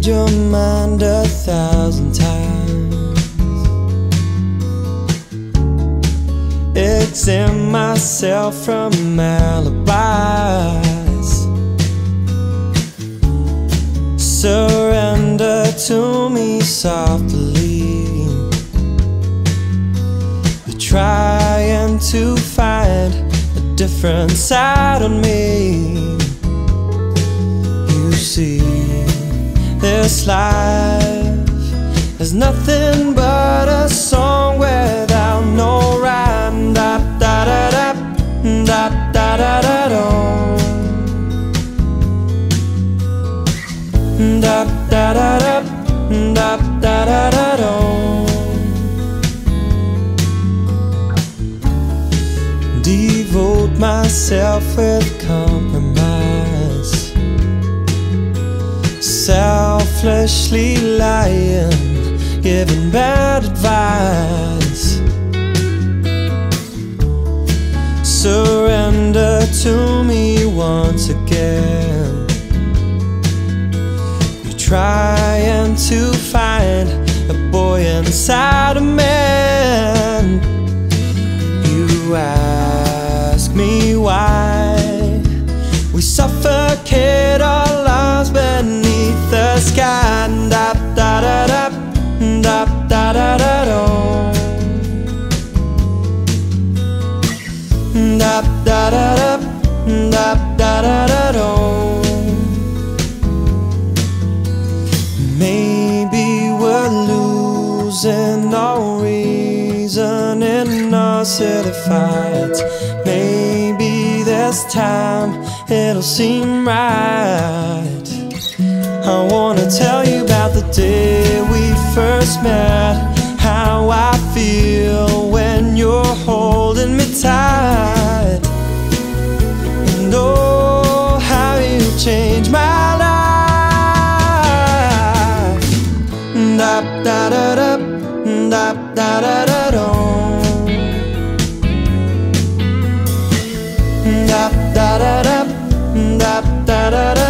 read your mind 1,000 times, exempt myself from alibis, surrender to me softly, trying to find a different side of me. You see, this life is nothing but a song without no rhyme. Da da da da da da da da da da da da da da da da. Devote myself with compromise, selfishly lying, giving bad advice, surrender to me once again. You're trying to find a boy inside a man. You ask me why we suffocate our lives beneath the sky. Da da da da da da da da da da da da da da da. Maybe we're losing our reason in our city fights. Maybe this time it'll seem right. I wanna tell you about the day we first met, how I feel when you're holding me tight, and oh, how you changed my life. Da da da da da da da da da da da da da da da da.